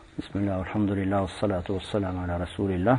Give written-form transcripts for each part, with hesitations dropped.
Бисмилля, алхамдулилля, ассалату вассаляму аля расулилля.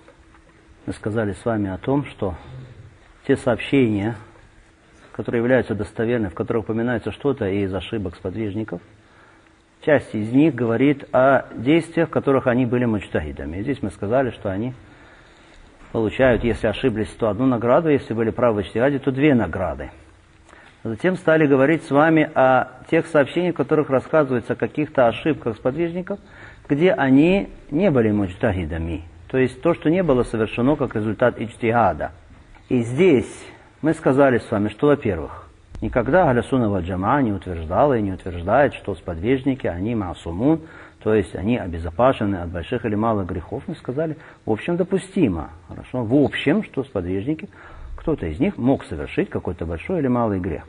Мы сказали с вами о том, что те сообщения, которые являются достоверными, в которых упоминается что-то из ошибок сподвижников, часть из них говорит о действиях, в которых они были муджтахидами. И здесь мы сказали, что они получают, если ошиблись, то одну награду, если были правы в иджтихаде, то две награды. Затем стали говорить с вами о тех сообщениях, в которых рассказывается о каких-то ошибках сподвижников, где они не были муджтахидами. То есть то, что не было совершено как результат иджтихада. И здесь мы сказали с вами, что, во-первых, никогда Ахлю сунна валь джамаа не утверждала и не утверждает, что сподвижники, они маасумун, то есть они обезопасены от больших или малых грехов. Мы сказали, в общем, допустимо. Хорошо? В общем, что сподвижники, кто-то из них мог совершить какой-то большой или малый грех.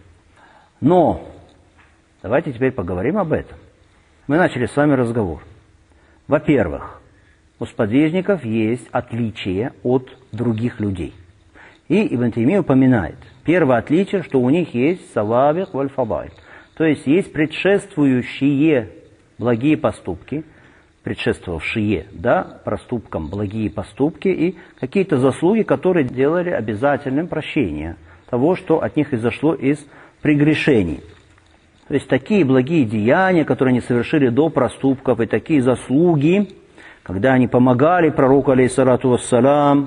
Но давайте теперь поговорим об этом. Мы начали с вами разговор. Во-первых, у сподвижников есть отличие от других людей. И Ибн Таймия упоминает, первое отличие, что у них есть савабик валь фадайль. То есть есть предшествующие благие поступки, предшествовавшие, проступкам благие поступки и какие-то заслуги, которые делали обязательным прощение того, что от них изошло из прегрешений. То есть такие благие деяния, которые они совершили до проступков, и такие заслуги, когда они помогали пророку, алейхиссалату вассалям,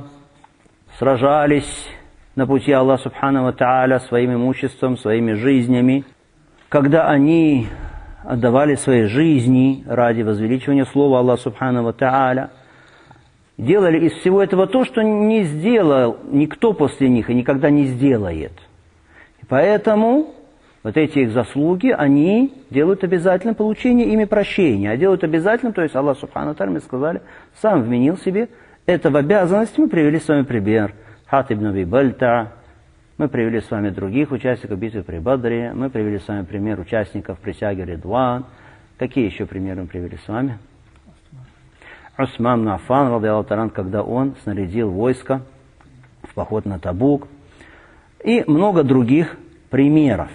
сражались на пути Аллаха субхану ва тааля своим имуществом, своими жизнями, когда они отдавали свои жизни ради возвеличивания слова Аллаха субхану ва тааля, делали из всего этого то, что не сделал никто после них и никогда не сделает. И поэтому вот эти их заслуги, они делают обязательным получение ими прощения. А делают обязательным, то есть Аллах субхану ва тааля, мы сказали, сам вменил себе это в обязанности. Мы привели с вами пример Хатиб ибн Аби Бальта, мы привели с вами других участников битвы при Бадре, мы привели с вами пример участников присяги Ридван. Какие еще примеры мы привели с вами? Усман ибн Аффан, радиаллаху та'аля, когда он снарядил войско в поход на Табук. И много других примеров.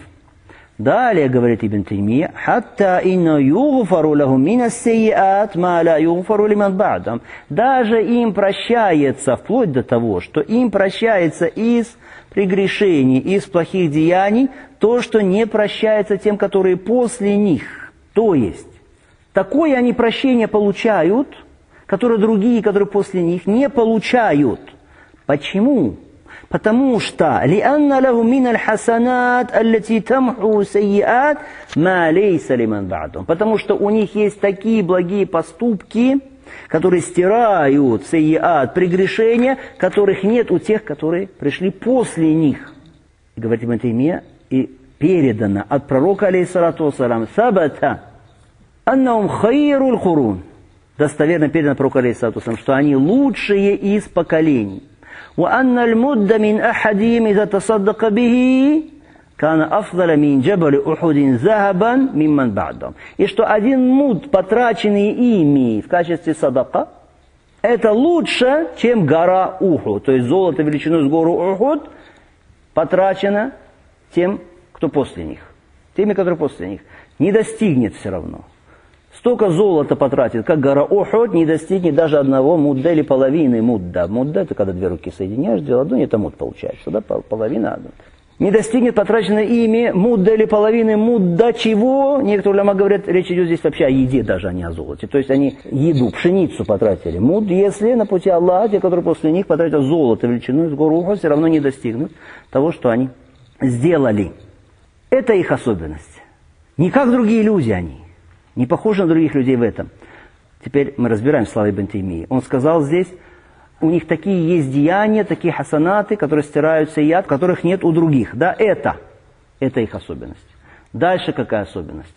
Далее, говорит Ибн Таймия, «Хатта инна югфару лахум мина ссейиат ма ла югфару лиман ба'дам». Даже им прощается, вплоть до того, что им прощается из прегрешений, из плохих деяний, то, что не прощается тем, которые после них. То есть, такое они прощение получают, которое другие, которые после них, не получают. Почему? Потому что لأن له من الحسنات التي تمحو سيئات ما ليس لمن بعدهم. Потому что у них есть такие благие поступки, которые стирают сайиат, прегрешения, которых нет у тех, которые пришли после них. И говорит Ибн Таймия, и передано от пророка, алейхиссалату вассалям, сабата аннахум хайруль хурун. Достоверно передано от пророка, алейхиссалату вассалям, что они лучшие из поколений. وأن المد من أحدهم إذا تصدق به كان أفضل من جبل أحد ذهبا ممن بعدهم. И что один муд, потраченный ими в качестве садака, это лучше, чем гора Ухуд. То есть золото величиной с гору Ухуд потрачено тем, кто после них. Теми, которые после них. Не достигнет все равно. Столько золота потратит, как гора Ухуд, не достигнет даже одного мудда или половины мудда. Мудда — это когда две руки соединяешь, дело ладони, это муд получается, да, половина одна. Не достигнет потраченной ими мудда или половины мудда чего? Некоторые уляма говорят, речь идет здесь вообще о еде даже, а не о золоте. То есть они еду, пшеницу потратили. Муд, если на пути Аллаха, те, которые после них потратят золото величиной с гору Ухуд, все равно не достигнут того, что они сделали. Это их особенность. Не как другие люди они. Не похожи на других людей в этом. Теперь мы разбираем слова Ибн Таймии. Он сказал здесь, у них такие есть деяния, такие хасанаты, которые стирают сайят, которых нет у других. Да, это их особенность. Дальше какая особенность?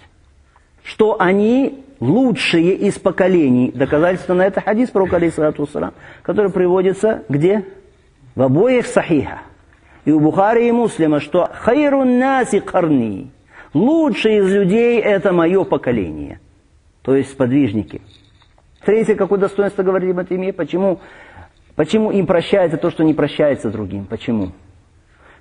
Что они лучшие из поколений. Доказательство на это хадис пророка, алейхиссалату вассалям, который приводится где? В обоих сахихах. И у Бухари и Муслима, что хайрун наси карни. Лучшие из людей – это мое поколение. То есть сподвижники. Третье, какое достоинство говорит Ибн Таймия, почему им прощается то, что не прощается другим? Почему?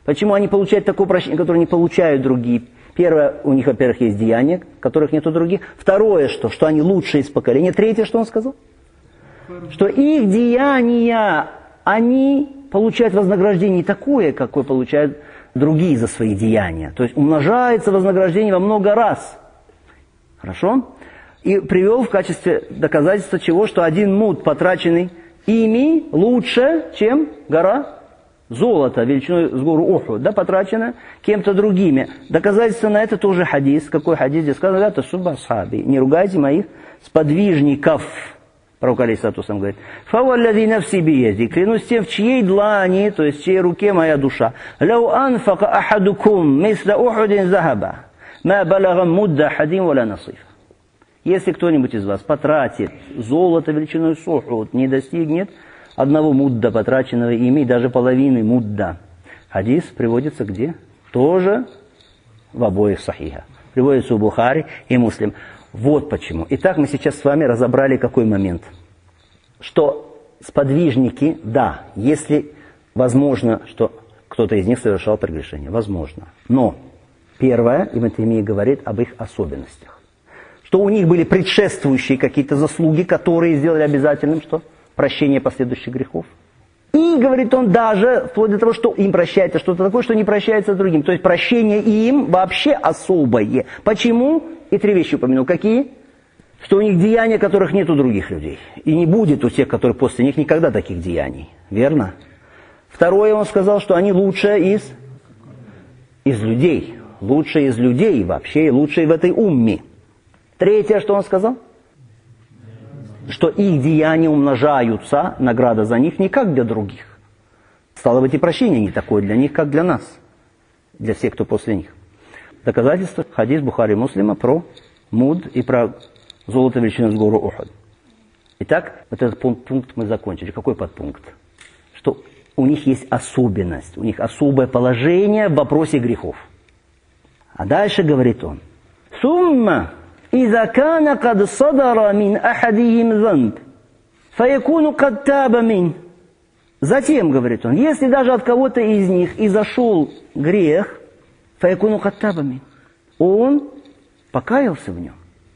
Почему они получают такое прощение, которое не получают другие? Первое, у них, во-первых, есть деяния, которых нет у других. Второе, что они лучшие из поколения. Третье, что он сказал? Что их деяния, они получают вознаграждение не такое, какое получают другие за свои деяния. То есть умножается вознаграждение во много раз. Хорошо? И привел в качестве доказательства чего, что один муд, потраченный ими, лучше, чем гора золота, величиной с гору Ухуд, да, потрачено кем-то другими. Доказательство на это тоже хадис. Какой хадис? Здесь сказано, да, тасубба асхаби. Не ругайте моих сподвижников. Пророк алейхиссалату вассалям говорит: «Фаваллади нафси биеди», клянусь тем, в чьей длани, то есть в чьей руке моя душа. «Лау анфака ахадукум мисля ухудин захаба, ма балага мудда хадим валя насиф». Если кто-нибудь из вас потратит золото величиной с Ухуд, не достигнет одного мудда, потраченного ими, даже половины мудда. Хадис приводится где? Тоже в обоих сахихах. Приводится у Бухари и Муслим. Вот почему. Итак, мы сейчас с вами разобрали какой момент. Что сподвижники, да, если возможно, что кто-то из них совершал прегрешение. Возможно. Но первое, Ибн Таймия говорит об их особенностях. Что у них были предшествующие какие-то заслуги, которые сделали обязательным что? Прощение последующих грехов. И, говорит он, даже вплоть до того, что им прощается что-то такое, что не прощается другим. То есть прощение им вообще особое. Почему? И три вещи упомянул. Какие? Что у них деяния, которых нет у других людей. И не будет у тех, которые после них, никогда таких деяний. Верно? Второе, он сказал, что они лучшие из людей. Лучшие из людей вообще, и лучшие в этой умме. Третье, что он сказал? Что их деяния умножаются, награда за них, не как для других. Стало быть, и прощение не такое для них, как для нас. Для всех, кто после них. Доказательство, хадис Бухари Муслима про муд и про золото величиной с гору Ухуд. Итак, вот этот пункт мы закончили. Какой подпункт? Что у них есть особенность, у них особое положение в вопросе грехов. А дальше говорит он: «Сумма إذا كان قد صدر من أحدهم ذنب فيكون قد تاب منه». Затем, говорит он, если даже от кого-то из них изошел грех, فيكون قد تاب منه, он покаялся в нем.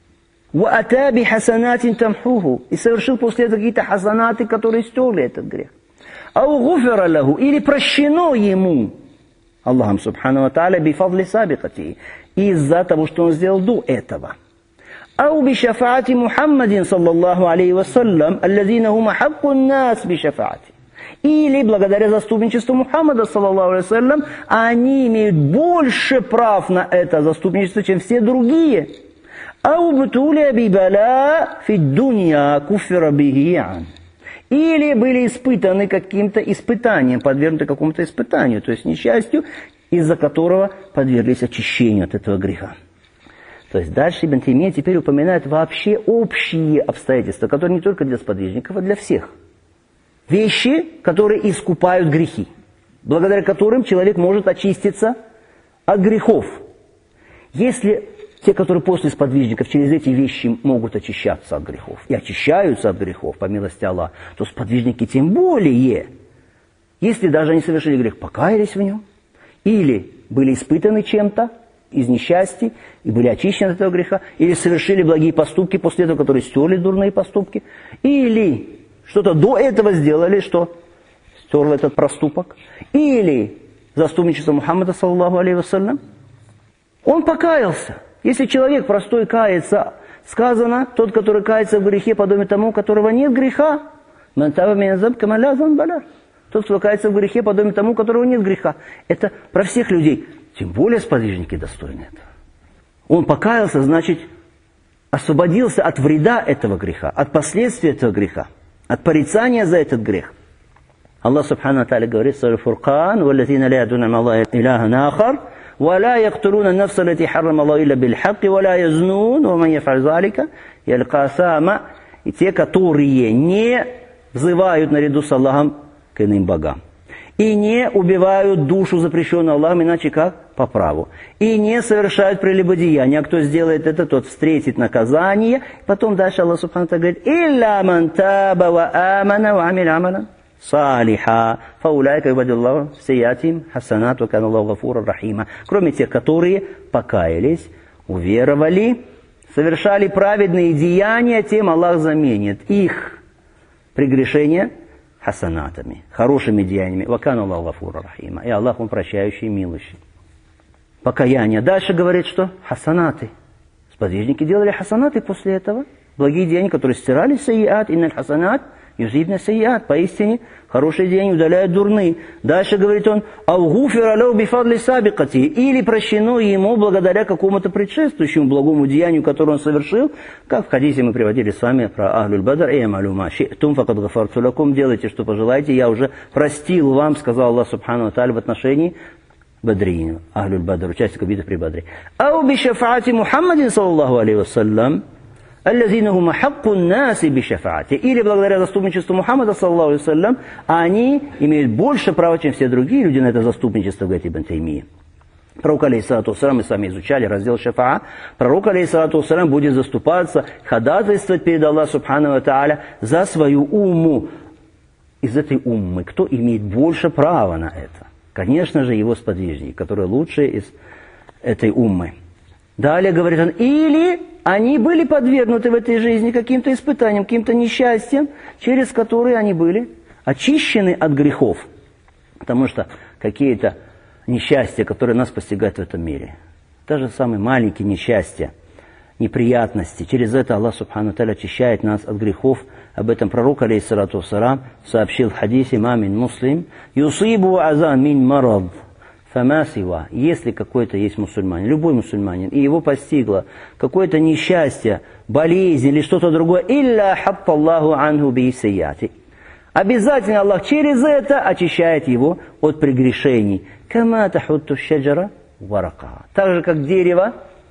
وأتى بحسنات تمحوه, и совершил после этого какие-то хасанаты, которые стерли этот грех. أو غفر له, или прощено ему Аллахом субхану ва тааля бифадли сабикати, из-за того, что он сделал до этого. أو بشفاعة محمد صلى الله عليه وسلم الذين هم حق الناس بشفاعته. Или благодаря заступничеству Мухаммада саллаллаху алейхи ва саллям, они имеют больше прав на это заступничество, чем все другие. أو ابتلي ببلاء في الدنيا كفر به عنه. Или были испытаны каким-то испытанием, подвергнуты какому-то испытанию, то есть несчастью, из-за которого подверглись очищению от этого греха. То есть дальше Ибн Таймия теперь упоминает вообще общие обстоятельства, которые не только для сподвижников, а для всех. Вещи, которые искупают грехи, благодаря которым человек может очиститься от грехов. Если те, которые после сподвижников через эти вещи могут очищаться от грехов и очищаются от грехов, по милости Аллаха, то сподвижники тем более, если даже они совершили грех, покаялись в нем, или были испытаны чем-то из несчастья и были очищены от этого греха, или совершили благие поступки после этого, которые стерли дурные поступки, или что-то до этого сделали, что стерло этот проступок, или заступничество Мухаммада саллаллаху алейхи ва саллям, он покаялся. Если человек простой кается, сказано, тот, который кается в грехе, подобен тому, у которого нет греха. Тот, кто кается в грехе, подобен тому, у которого нет греха. Это про всех людей. Тем более сподвижники достойны этого. Он покаялся, значит, освободился от вреда этого греха, от последствий этого греха, от порицания за этот грех. Аллах субхану ва тааля говорит: «Сура Фуркан, валлазина ла ядуна мa'аллахи илахан ахар, ولا يقتلون النفس التي حرم الله إلا بالحق ولا يزنون ومن يفعل ذلك يلقى أثاما». И те, которые не взывают наряду с Аллахом к иным богам, и не убивают душу, запрещенную Аллахом, иначе как? По праву. И не совершают прелюбодеяния. А кто сделает это, тот встретит наказание. Потом дальше Аллах субхану ва тааля говорит: «Илля ман таба ва амана ва амиля амалан салиха, фауляйка юбадиллаху сиятим хасанат ва кана Аллаху гафуран рахима. Кроме тех, которые покаялись, уверовали, совершали праведные деяния, тем Аллах заменит их прегрешения хасанатами, хорошими деяниями. Ва кана Аллаху гафуран рахима. И Аллах, Он прощающий и милующий. Покаяние. Дальше говорит, что хасанаты. Сподвижники делали хасанаты после этого. Благие деяния, которые стирали сайят, инналь хасанат, юзибна сайят. Поистине, хорошие деяния удаляют дурные. Дальше говорит он, аугуфира лау бифадли сабикати. Или прощено ему благодаря какому-то предшествующему благому деянию, которое он совершил. Как в хадисе мы приводили с вами про Ахлюль Бадр. Эй, малюма, ши'тум факад гафарту лакум. Делайте, что пожелаете. Я уже простил вам, сказал Аллах Субхану ва Тааля в отношении Бадрин, Ахлюль Бадр, участников битвы при Бадре. Ау бишафаати Мухаммадин, саллаллаху алейхи вассалям, аллазина хума хакку наси бишафаати. Или благодаря заступничеству Мухаммада, саллаллаху алейхи вассалям, они имеют больше права, чем все другие люди на это заступничество, говорит Ибн Таймия. Пророк, алейхиссалату вассалям, мы с вами изучали раздел шафаа, пророк, алейхиссалату вассалям, будет заступаться, ходатайствовать перед Аллахом, субхану ва тааля, за свою умму. Из этой уммы кто имеет больше права на это? Конечно же, его сподвижники, которые лучшие из этой уммы. Далее говорит он, или они были подвергнуты в этой жизни каким-то испытаниям, каким-то несчастьям, через которые они были очищены от грехов. Потому что какие-то несчастья, которые нас постигают в этом мире, даже самые маленькие несчастья, неприятности, через это Аллах Субхану Тааля очищает нас от грехов. Об этом пророк, алейхиссалату вассалам, сообщил в хадисе «Мамин муслим, юсибу азан мин марад, фама сива». Если какой-то есть мусульманин, любой мусульманин, и его постигло какое-то несчастье, болезнь или что-то другое, «Илля хатта Аллаху анху би сайяти». Обязательно Аллах через это очищает его от прегрешений. «Кама тахутту шаджара варака». Так же, как дерево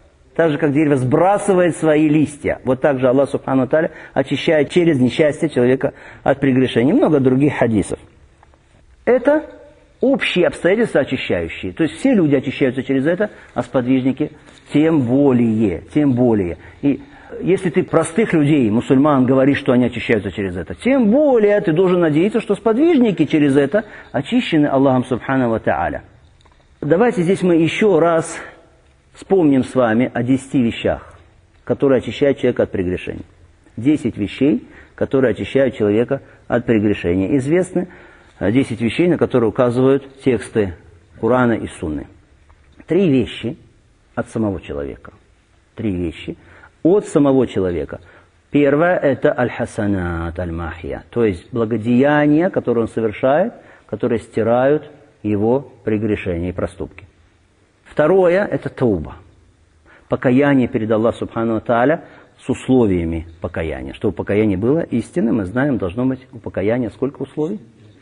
сбрасывает свои листья. Вот так же Аллах Субхану Тааля очищает через несчастье человека от прегрешений. Много других хадисов. Это общие обстоятельства очищающие. То есть все люди очищаются через это, а сподвижники тем более. И если ты простых людей, мусульман, говоришь, что они очищаются через это, тем более ты должен надеяться, что сподвижники через это очищены Аллахом Субхану ва Тааля. Давайте здесь мы еще раз вспомним с вами о 10 вещах, которые очищают человека от прегрешений. 10 вещей, которые очищают человека от прегрешения. Известны 10 вещей, на которые указывают тексты Корана и Сунны. 3 вещи от самого человека. 3 вещи от самого человека. Первое – это аль-хасанат, аль-махия, то есть благодеяния, которые он совершает, которые стирают его прегрешения и проступки. Второе – это тауба. Покаяние перед Аллахом Субхану ва Тааля с условиями покаяния. Чтобы покаяние было истинным, мы знаем, должно быть у покаяния сколько условий?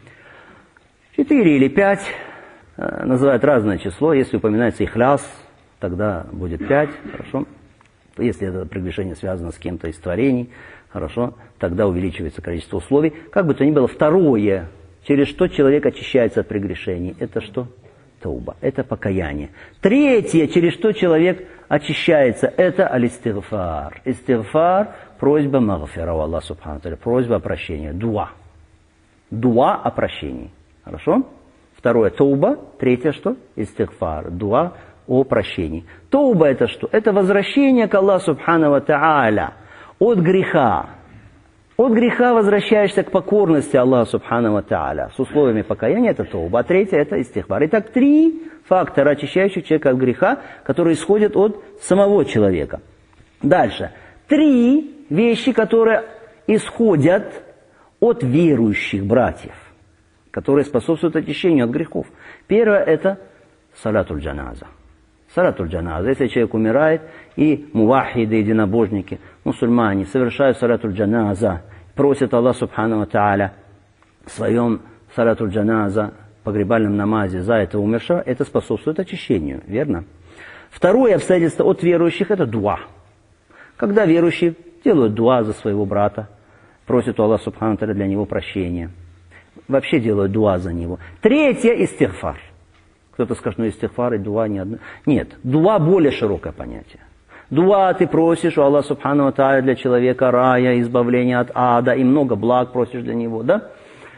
4 или 5. Называют разное число. Если упоминается ихляс, тогда будет 5. Хорошо. Если это прегрешение связано с кем-то из творений, хорошо, тогда увеличивается количество условий. Как бы то ни было, второе, через что человек очищается от прегрешений, это что? Тауба, это покаяние. Третье, через что человек очищается, это аль-истигфар. Истигфар – просьба магфира у Аллаха Субхану Тааля, просьба о прощении, дуа. Дуа о прощении. Хорошо? Второе – тауба. Третье – что? Истигфар, дуа о прощении. Тауба – это что? Это возвращение к Аллаху Субхану ва Тааля от греха. От греха возвращаешься к покорности Аллаха Субхану ва Тааля. С условиями покаяния это тауба. А третье это истихбар. Итак, 3 фактора, очищающих человека от греха, которые исходят от самого человека. Дальше. 3 вещи, которые исходят от верующих братьев, которые способствуют очищению от грехов. Первое это салатуль джаназа. Салатуль джаназа. Если человек умирает, и мувахиды, единобожники, мусульмане совершают салатуль джаназа, просят Аллах Субхану ва Тааля в своем салатуль джаназа, погребальном намазе за этого умершего, это способствует очищению, верно? Второе обстоятельство от верующих – это дуа. Когда верующие делают дуа за своего брата, просят у Аллаха Субхану ва Тааля для него прощения, вообще делают дуа за него. Третье – истигфар. Кто-то скажет, ну истигфар и дуа не одно. Нет, дуа более широкое понятие. Дуа ты просишь у Аллаха Субхану ва Тааля для человека рая, избавления от ада, и много благ просишь для него, да?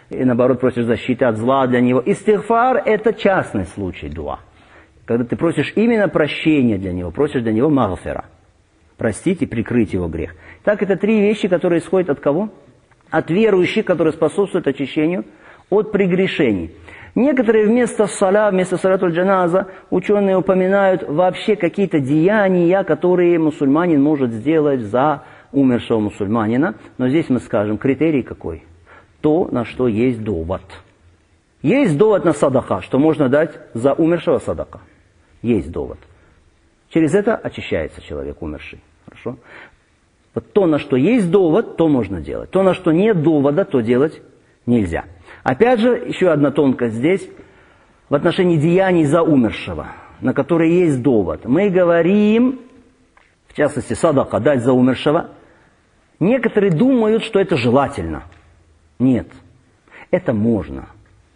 и наоборот просишь защиты от зла для него. Истигфар – это частный случай дуа. Когда ты просишь именно прощения для него, просишь для него магфира. Простить и прикрыть его грех. Так это три вещи, которые исходят от кого? От верующих, которые способствуют очищению от прегрешений. Некоторые вместо салатуль джаназа, ученые упоминают вообще какие-то деяния, которые мусульманин может сделать за умершего мусульманина. Но здесь мы скажем, критерий какой? То, на что есть довод. Есть довод на садака, что можно дать за умершего садака. Есть довод. Через это очищается человек умерший. Хорошо? Вот то, на что есть довод, то можно делать. То, на что нет довода, то делать нельзя. Опять же, еще одна тонкость здесь, в отношении деяний за умершего, на которые есть довод. Мы говорим, в частности, садака, дать за умершего. Некоторые думают, что это желательно. Нет. Это можно,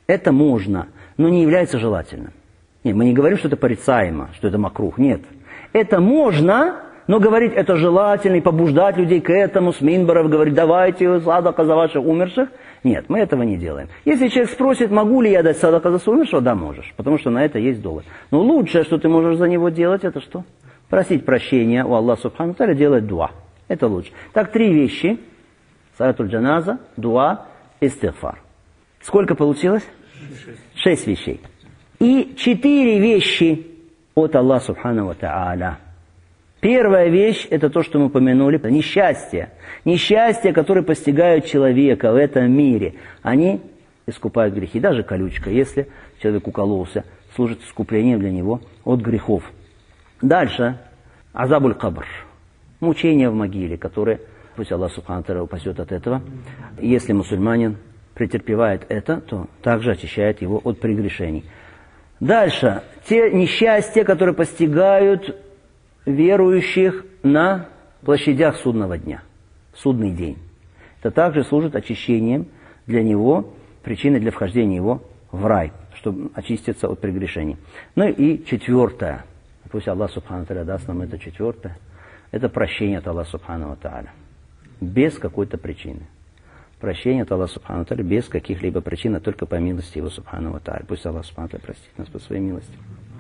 но не является желательным. Нет, мы не говорим, что это порицаемо, что это макрух. Нет. Это можно, но говорить это желательно и побуждать людей к этому, с минбаров говорить, давайте садака за ваших умерших. Нет, мы этого не делаем. Если человек спросит, могу ли я дать садака за своего умершего, да, можешь, потому что на это есть довод. Но лучшее, что ты можешь за него делать, это что? Просить прощения у Аллаха Субхану Тааля, делать дуа. Это лучше. Так, три вещи. Салатуль джаназа, дуа, истигфар. Сколько получилось? 6 вещей. И 4 вещи от Аллаха Субхану Тааля. Первая вещь, это то, что мы упомянули, несчастье. Несчастье, которое постигают человека в этом мире. Они искупают грехи. Даже колючка, если человек укололся, служит искуплением для него от грехов. Дальше. Азабуль кабр. Мучение в могиле, которое, пусть Аллах Субхану Тааля упасет от этого. Если мусульманин претерпевает это, то также очищает его от прегрешений. Дальше. Те несчастья, которые постигают верующих на площадях судного дня, судный день. Это также служит очищением для него, причиной для вхождения его в рай, чтобы очиститься от прегрешений. Ну и четвертое, пусть Аллах Субхану Тааля даст нам это четвертое, это прощение от Аллаха Субхану Тааля. Без какой-то причины. Прощение от Аллаха Субхану Тааля без каких-либо причин, а только по милости Его Субхану Тааля. Пусть Аллах Субхану Тааля простит нас по своей милости.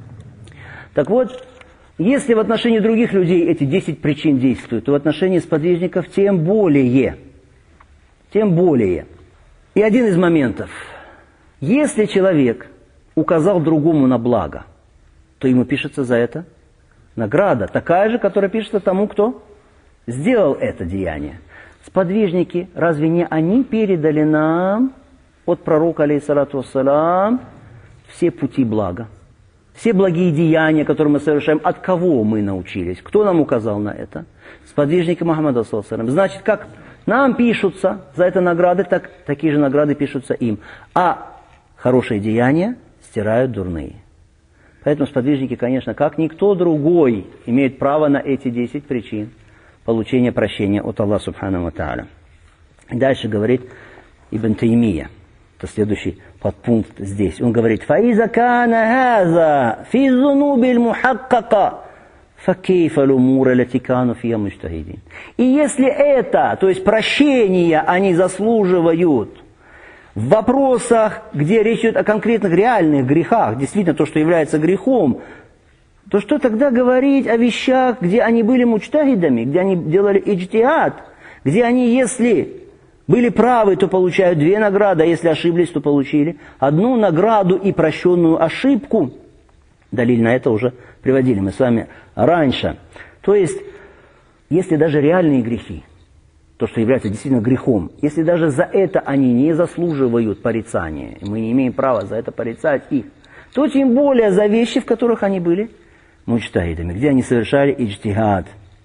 Так вот, если в отношении других людей эти 10 причин действуют, то в отношении сподвижников тем более. Тем более. И один из моментов. Если человек указал другому на благо, то ему пишется за это награда. Такая же, которая пишется тому, кто сделал это деяние. Сподвижники, разве не они передали нам от пророка, алейхиссалату вассалам, все пути блага? Все благие деяния, которые мы совершаем, от кого мы научились? Кто нам указал на это? Сподвижники Мухаммада, саллаллаху алейхи ва саллям. Значит, как нам пишутся за это награды, так такие же награды пишутся им. А хорошие деяния стирают дурные. Поэтому сподвижники, конечно, как никто другой, имеют право на эти 10 причин получения прощения от Аллаха Субхану ва Тааля. Дальше говорит Ибн Таймия. Это следующий подпункт здесь. Он говорит: «Фаиза кана хаза фи зунубиль мухаккака, факейфа лумура латикану фия муджтахидин». И если это, то есть прощения, они заслуживают в вопросах, где речь идет о конкретных реальных грехах, действительно то, что является грехом, то что тогда говорить о вещах, где они были муджтахидами, где они делали иджтихад, где они, если были правы, то получают 2 награды, а если ошиблись, то получили 1 награду и прощенную ошибку. Далиль на это уже приводили мы с вами раньше. То есть, если даже реальные грехи, то, что является действительно грехом, если даже за это они не заслуживают порицания, и мы не имеем права за это порицать их, то тем более за вещи, в которых они были муджтахидами, где они совершали иджтихад.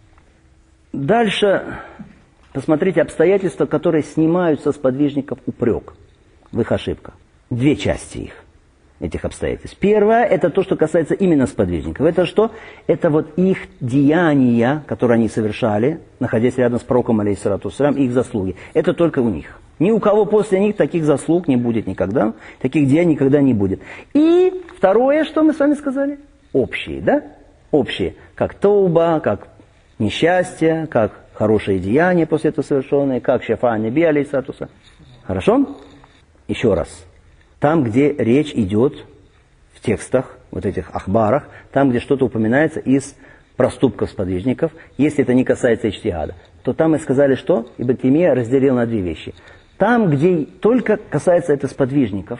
Дальше посмотрите обстоятельства, которые снимают со сподвижников упрек в их ошибках. 2 части их, этих обстоятельств. Первое, это то, что касается именно сподвижников. Это что? Это вот их деяния, которые они совершали, находясь рядом с пророком, алейхиссалату вассалям, их заслуги. Это только у них. Ни у кого после них таких заслуг не будет никогда, таких деяний никогда не будет. И второе, что мы с вами сказали? Общие, да? Общие. Как тауба, как несчастье, как хорошие деяния после этого совершенные, как шафа наби, алейхиссалату вассалям. Хорошо? Еще раз. Там, где речь идет в текстах, вот этих ахбарах, там, где что-то упоминается из проступков сподвижников, если это не касается иджтихада, то там мы сказали, что Ибн Таймия разделил на две вещи. Там, где только касается это сподвижников,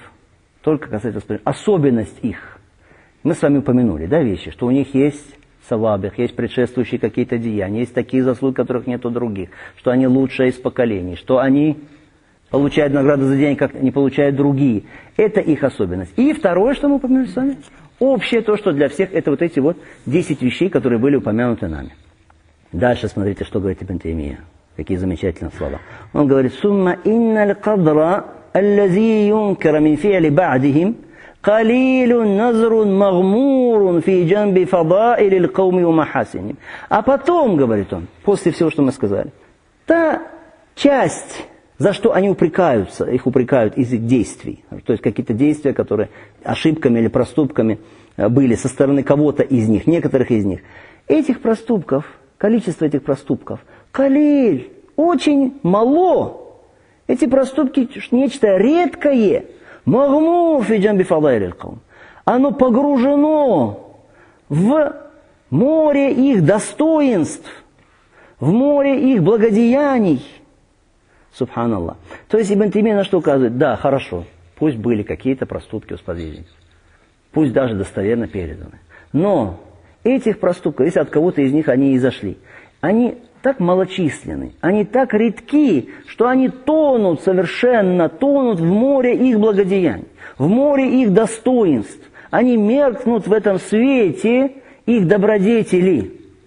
особенность их, мы с вами упомянули, да, вещи, что у них есть савабих, есть предшествующие какие-то деяния, есть такие заслуги, которых нет у других, что они лучшие из поколений, что они получают награды за день, как не получают другие. Это их особенность. И второе, что мы упомянули с вами, общее то, что для всех, это вот эти вот 10 вещей, которые были упомянуты нами. Дальше смотрите, что говорит Ибн Таймия. Какие замечательные слова. Он говорит: «Сумма инналь кадра аллази юнкара мин фи'ли ба'дихим калилун назрун магмурун фи джанби фадаили л-кауми ва махасиним». А потом, говорит он, после всего, что мы сказали, та часть, за что они упрекаются, их упрекают из их действий, то есть какие-то действия, которые ошибками или проступками были со стороны кого-то из них, некоторых из них, этих проступков, количество этих проступков, калиль, очень мало. Эти проступки нечто редкое. Магмур фи джанби фадаили л-каум. Оно погружено в море их достоинств, в море их благодеяний. Субханаллах. То есть Ибн Таймия на что указывает? Да, хорошо, пусть были какие-то проступки у сподвижников, пусть даже достоверно переданы. Но этих проступков, если от кого-то из них они и зашли, они так малочисленны, они так редки, что они тонут совершенно, тонут в море их благодеяний, в море их достоинств. Они меркнут в этом свете их добродетели.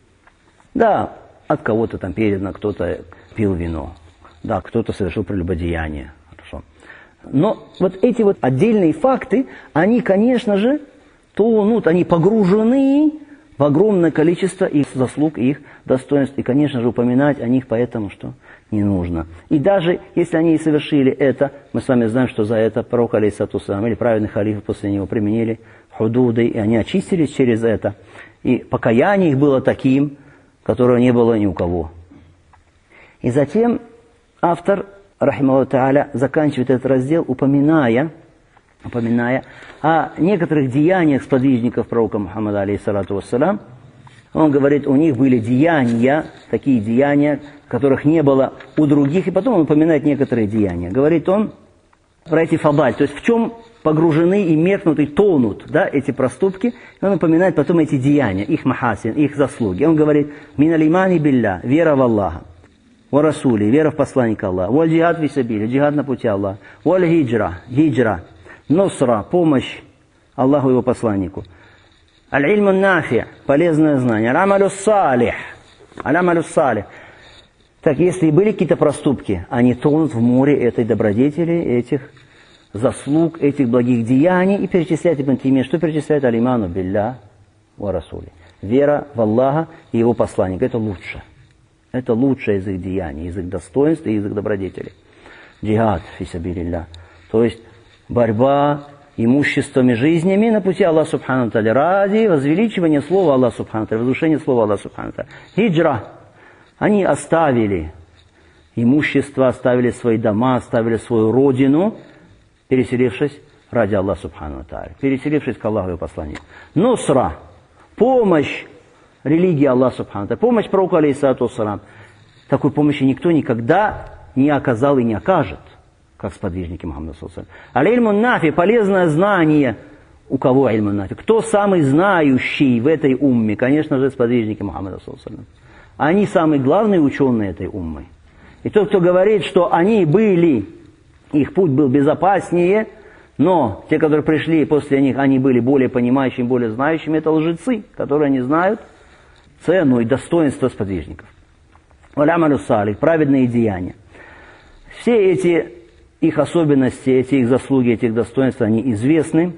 Да, от кого-то там передано, кто-то пил вино, да, кто-то совершил прелюбодеяние. Хорошо. Но вот эти вот отдельные факты, они, конечно же, тонут, они погружены в огромное количество их заслуг, их достоинств. И, конечно же, упоминать о них поэтому, что не нужно. И даже если они и совершили это, мы с вами знаем, что за это пророк, алейхиссалату вассалям, или праведный халиф после него применили худуды, и они очистились через это. И покаяние их было таким, которого не было ни у кого. И затем автор, рахимахуллаху тааля, заканчивает этот раздел, упоминая о некоторых деяниях сподвижников пророка Мухаммада, алейхиссалату вассалям. Он говорит, у них были деяния, такие деяния, которых не было у других, и потом он упоминает некоторые деяния. Говорит он про эти фадаль, то есть в чем погружены и меркнут, и тонут, да, эти проступки. И он упоминает потом эти деяния, их махасин, их заслуги. Он говорит, «Миналь имани билля», вера в Аллаха, «Ва расули», вера в посланника Аллаха, «Валь джихад фи сабили», джихад на пути Аллаха, «Валь хиджра», «Нусра», помощь Аллаху и его посланнику, «Аль-ильму нафи», полезное знание, «Аль-амалю салих», «Аль-амалю салих». Так, если и были какие-то проступки, они тонут в море этой добродетели, этих заслуг, этих благих деяний, и перечисляет Ибн Таймия, что перечисляет алиману билля ва расули. Вера в Аллаха и его посланника. Это лучше. Это лучшее из их деяний, из их достоинств и из их добродетелей. Джихад фи сабилилля. То есть борьба имуществом и жизнями на пути Аллаха субхану тааля ради возвеличивания слова Аллаха субхану тааля, возвышения слова Аллаха субхану тааля. Хиджра. Они оставили имущество, оставили свои дома, оставили свою родину, переселившись ради Аллаха субхану тааля, переселившись к Аллаху и посланнику. Нусра. Помощь религии Аллаха субхану тааля, помощь пророку, алейхиссалату вассалям. Такой помощи никто никогда не оказал и не окажет, как сподвижники Мухаммада саллаллаху алейхи ва саллям. Аль-ильму нафи, полезное знание. У кого ильму нафи? Кто самый знающий в этой умме? Конечно же, сподвижники Мухаммада саллаллаху алейхи ва саллям. Они самые главные ученые этой уммы. И тот, кто говорит, что они были, их путь был безопаснее, но те, которые пришли после них, они были более понимающими, более знающими, это лжецы, которые не знают цену и достоинство сподвижников. Валямалю салих, праведные деяния. Все эти их особенности, эти их заслуги, эти их достоинства, они известны.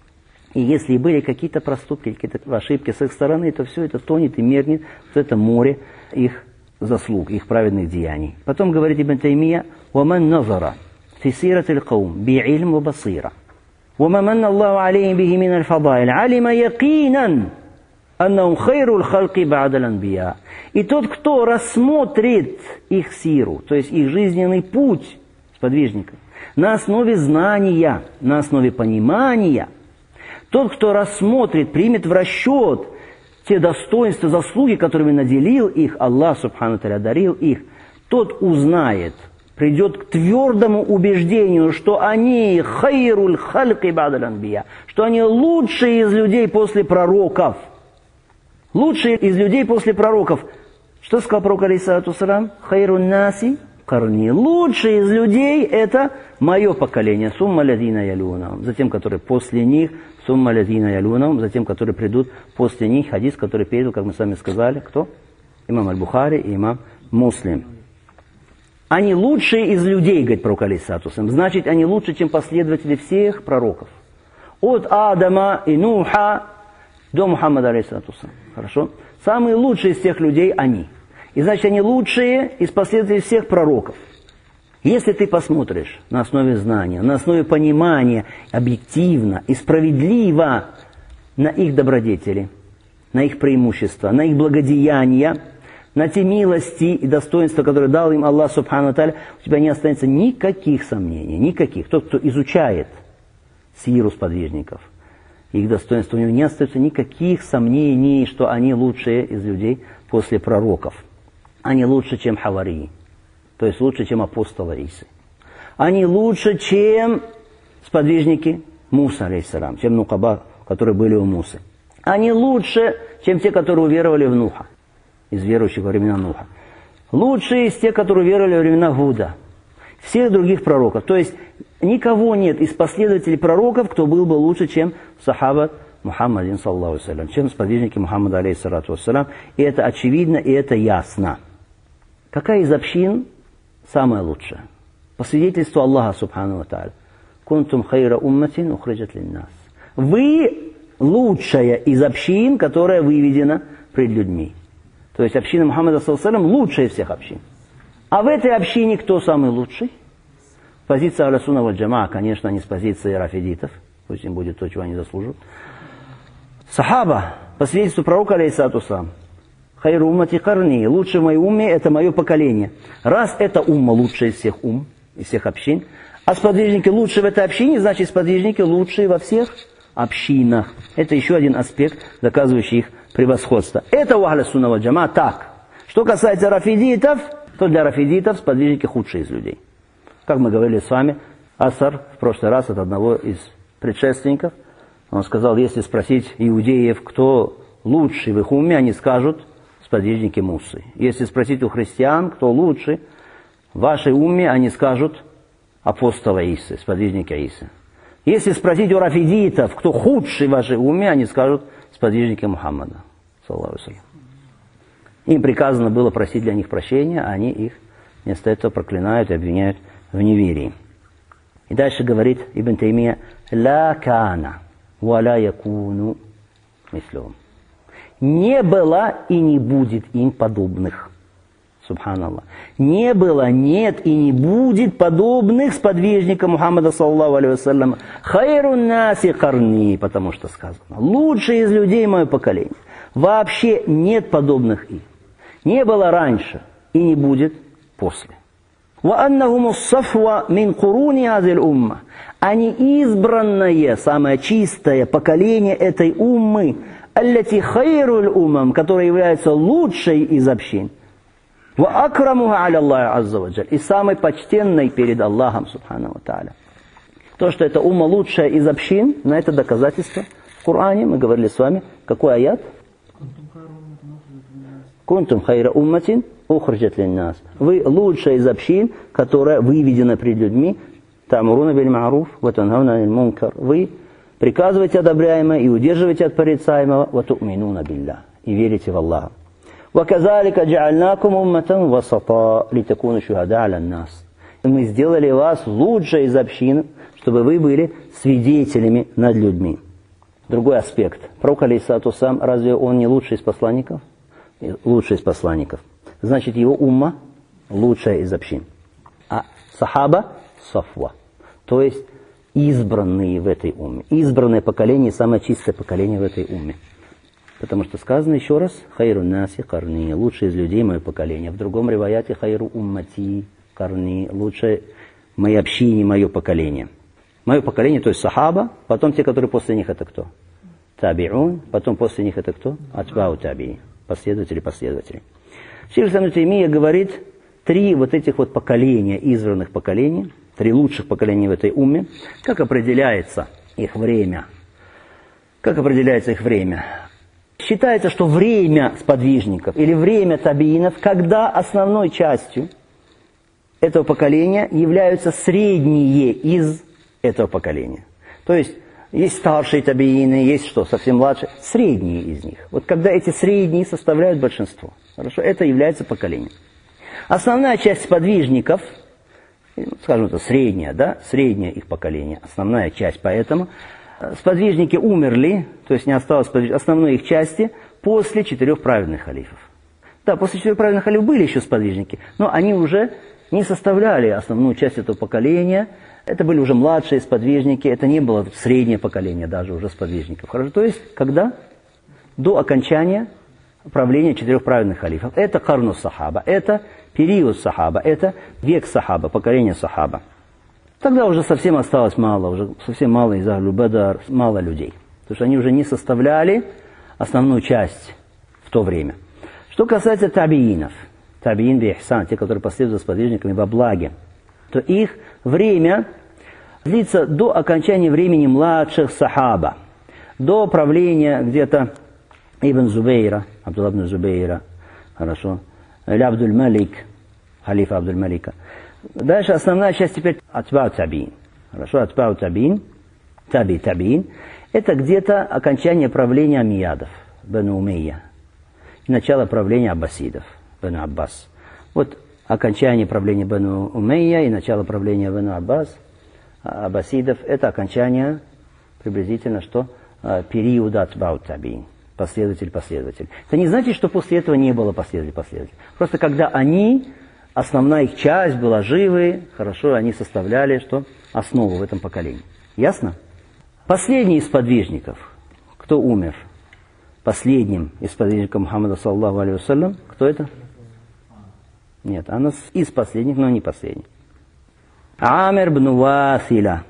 И если были какие-то проступки, какие-то ошибки с их стороны, то все это тонет и меркнет в это море их заслуг, их праведных деяний. Потом говорит Ибн Таймия, «Ваман назара фи сирати л-каум би'ильм ва басира, вама манна Аллаху алейхим бихи мин аль-фадаиль, алима якинан аннахум хайру л-халки ба'да л-анбия». И тот, кто рассмотрит их сиру, то есть их жизненный путь сподвижников. На основе знания, на основе понимания. Тот, кто рассмотрит, примет в расчет те достоинства, заслуги, которыми наделил их Аллах Субхану Тааля, одарил их, тот узнает, придет к твердому убеждению, что они хайруль хальки ба'даль анбия, что они лучшие из людей после пророков. Лучшие из людей после пророков. Что сказал пророк алейхиссалату вассалям? Хайрун наси карни. Лучшие из людей это мое поколение. Сумма лазина ялюнахум. Затем, которые после них. Сумма лазина ялюнахум. Затем, которые придут после них. Хадис, который передал, как мы с вами сказали, кто? Имам Аль-Бухари и имам Муслим. Они лучшие из людей, говорит пророк алейхиссалату вассалям. Значит, они лучше, чем последователи всех пророков. От Адама и Нуха до Мухаммада алейхиссалату вассалям. Хорошо? Самые лучшие из тех людей они. И значит, они лучшие из последователей всех пророков. Если ты посмотришь на основе знания, на основе понимания, объективно и справедливо на их добродетели, на их преимущества, на их благодеяния, на те милости и достоинства, которые дал им Аллах Субхану Тааля, у тебя не останется никаких сомнений, никаких. Тот, кто изучает сиру сподвижников, их достоинства, у него не остается никаких сомнений, что они лучшие из людей после пророков. Они лучше, чем хаварии, то есть лучше, чем апостолы Исы. Они лучше, чем сподвижники Муса, алейхиссалям, чем нукаба, которые были у Мусы. Они лучше, чем те, которые уверовали в Нуха, из верующих во времена Нуха. Лучше из тех, которые уверовали во времена Гуда, всех других пророков. То есть никого нет из последователей пророков, кто был бы лучше, чем сахаба Мухаммадин, саллаллаху алейхи ва саллям, чем сподвижники Мухаммада, алейхиссалату вассалям. И это очевидно, и это ясно. Какая из общин самая лучшая? По свидетельству Аллаха Субхану ва Тааля. Кунтум хайра умматин ухриджат линнас. Вы лучшая из общин, которая выведена пред людьми. То есть община Мухаммада, саллаллаху алейхи ва саллям, лучшая из всех общин. А в этой общине кто самый лучший? Позиция Ахлю сунна валь джамаа, конечно, не с позиции рафидитов. Пусть им будет то, чего они заслуживают. Сахаба, по свидетельству пророка, алейхиссалату вассалям, хайру уммати карни, лучше в моей умме это мое поколение. Раз это умма лучшая из всех из всех общин, а сподвижники лучшие в этой общине, значит сподвижники лучшие во всех общинах. Это еще один аспект, доказывающий их превосходство. Это у Ахлю сунна валь джамаа так. Что касается рафидитов, то для рафидитов сподвижники худшие из людей. Как мы говорили с вами, Асар в прошлый раз от одного из предшественников, он сказал, если спросить иудеев, кто лучший в их уме, они скажут сподвижники Мусы. Если спросить у христиан, кто лучший в вашей уме, они скажут апостолы Исы, сподвижники Исы. Если спросить у рафидитов, кто худший в вашей уме, они скажут сподвижники Мухаммада, саллаллаху алейхи ва саллям. Им приказано было просить для них прощения, а они их вместо этого проклинают и обвиняют в неверии. И дальше говорит Ибн Таймия, «Ла кана, ва ла якуну мислюм». Не было и не будет им подобных. Субханаллах. Не было, нет и не будет подобных сподвижникам Мухаммада, саллаллаху алейхи ва саллям. Хайрун наси карни, потому что сказано. Лучшие из людей мое поколение. Вообще нет подобных им. Не было раньше и не будет после. وَأَنَّهُمُ الصَّفْوَ مِنْ قُرُونِ هَذِهِ الْأُمَّةِ. Они избранное, самое чистое поколение этой уммы, التي خير الأمم, которая является лучшей из общин. وَأَكْرَمُهَا عَلَى اللَّهِ عَزَّ وَجَلَّ. И самой почтенной перед Аллахом, субхану ва тааля. То, что эта умма лучшая из общин, на это доказательство в Коране, мы говорили с вами, какой аят? «Кунтум хайра умматин ухриджат линнас». Вы лучшая из общин, которая выведена пред людьми. «Та'муруна биль ма'руф ва танхауна аниль мункар». Вы приказываете одобряемое и удерживаете от порицаемого. «Ва ту'минуна биллах». И верите в Аллаха. «Ва казалика джа'альнакум умматан васата литакуну шухада аля нас». Мы сделали вас лучшей из общин, чтобы вы были свидетелями над людьми. Другой аспект. Пророк, алейхиссалату вассалям, разве он не лучший из посланников? Лучший из посланников. Значит, его умма лучшая из общин. А сахаба сафва. То есть избранные в этой умме. Избранное поколение, самое чистое поколение в этой умме. Потому что сказано еще раз, хайру наси карни, лучший из людей мое поколение. В другом риваяте хайру уммати карни, лучшее моей общине, мое поколение. Мое поколение, то есть сахаба, потом те, которые после них, это кто? Табиун, потом после них это кто? Атбау таби, последователи. Шейх ибн Таймия говорит, 3 вот этих вот поколения, избранных поколений, 3 лучших поколения в этой умме, как определяется их время? Считается, что время сподвижников или время табиинов, когда основной частью этого поколения являются средние из этого поколения. То есть старшие табиины, есть что, совсем младшие, средние из них. Вот когда эти средние составляют большинство, хорошо, это является поколением. Основная часть сподвижников, скажем это, среднее их поколение, основная часть, поэтому сподвижники умерли, то есть не осталось основной их части после 4 праведных халифов. Да, после 4 праведных халифов были еще сподвижники, но они уже не составляли основную часть этого поколения. Это были уже младшие сподвижники, это не было среднее поколение даже уже сподвижников. Хорошо, то есть когда? До окончания правления 4 праведных халифов. Это карну сахаба, это период сахаба, это век сахаба, поколение сахаба. Тогда уже совсем осталось мало, уже совсем мало из Ахлю Бадар, мало людей. Потому что они уже не составляли основную часть в то время. Что касается табиинов, табиин би ихсан, те, которые последуют за сподвижниками во благе, то их время длится до окончания времени младших сахаба, до правления где-то Ибн Зубейра, Абдулла ибн Зубейра, хорошо, или Абдуль-Малик, халифа Абдуль-Малика. Дальше основная часть теперь атбау табиин. Хорошо, атбау табиин, табиин, это где-то окончание правления амиядов, Бену Умейя, и начало правления аббасидов, Бену Аббас. Вот окончание правления Бену Умейя и начало правления Бену Аббасидов, это окончание приблизительно, что периода атбау табиин. Последователь. Это не значит, что после этого не было последователей. Просто когда они, основная их часть была живы, хорошо, они составляли что? Основу в этом поколении. Ясно? Последний из сподвижников, кто умер? Последним из сподвижников Мухаммада саллаллаху алейхи вассалям, кто это? Нет, она из последних, но не последний. Амир бн Василя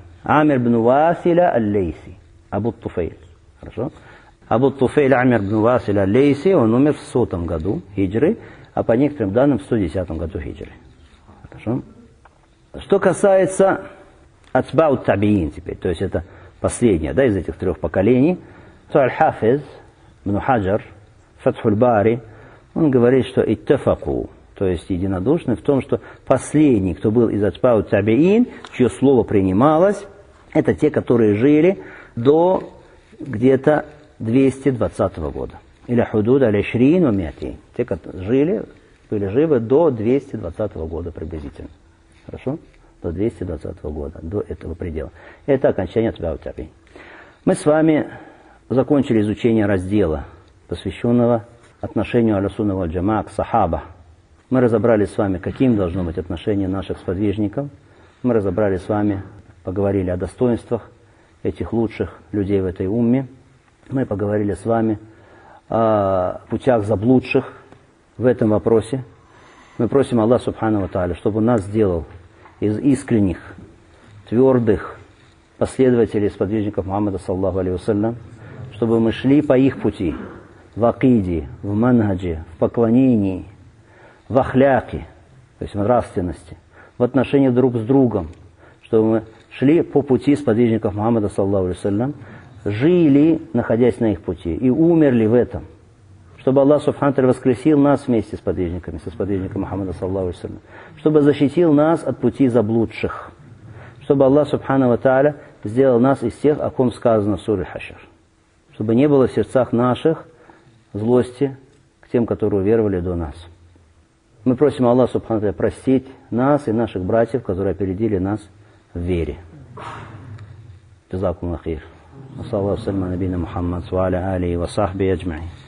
аль-Лейси, Абу Туфейль. Хорошо? Абу Туфейль Амир бн Василь аль-Лейси, он умер в 100 году хиджры, а по некоторым данным в 110 году хиджры. Хорошо? Что касается атбау табиин теперь, то есть это последнее, из этих 3 поколений, то Аль-Хафиз ибн Хаджар, Фатхуль Бари, он говорит, что иттафаку, то есть единодушны в том, что последний, кто был из атбау табиин, чье слово принималось, это те, которые жили до где-то 220 года. Или худуд аль-Ашрин ва Миатин. Те, которые были живы до 220 года приблизительно. Хорошо? До 220 года, до этого предела. Это окончание атбау табиин. Мы с вами закончили изучение раздела, посвященного отношению аль-Сунна валь Джамаа к сахаба. Мы разобрали с вами, каким должно быть отношение наших сподвижников. Мы разобрали с вами, поговорили о достоинствах этих лучших людей в этой умме. Мы поговорили с вами о путях заблудших в этом вопросе. Мы просим Аллаха Субхану ва Тааля, чтобы Он нас сделал из искренних, твердых последователей сподвижников Мухаммада саллаллаху алейхи вассалям, чтобы мы шли по их пути в акиде, в манхадже, в поклонении, в ахляке, то есть в нравственности, в отношении друг с другом, чтобы мы шли по пути сподвижников Мухаммада саллаллаху алейхи вассалям, жили, находясь на их пути, и умерли в этом. Чтобы Аллах Субхану ва Тааля воскресил нас вместе с сподвижниками, со сподвижниками Мухаммада саллаллаху алейхи вассалям, чтобы защитил нас от пути заблудших, чтобы Аллах Субхану ва Тааля сделал нас из тех, о ком сказано в суре Хашр, чтобы не было в сердцах наших злости к тем, которые уверовали до нас. Мы просим Аллаха Субхану ва Тааля простить нас и наших братьев, которые опередили нас в вере. Джазакумуллаху хайр. وصلى الله وسلم على نبينا محمد وعلى آله وصحبه أجمعين.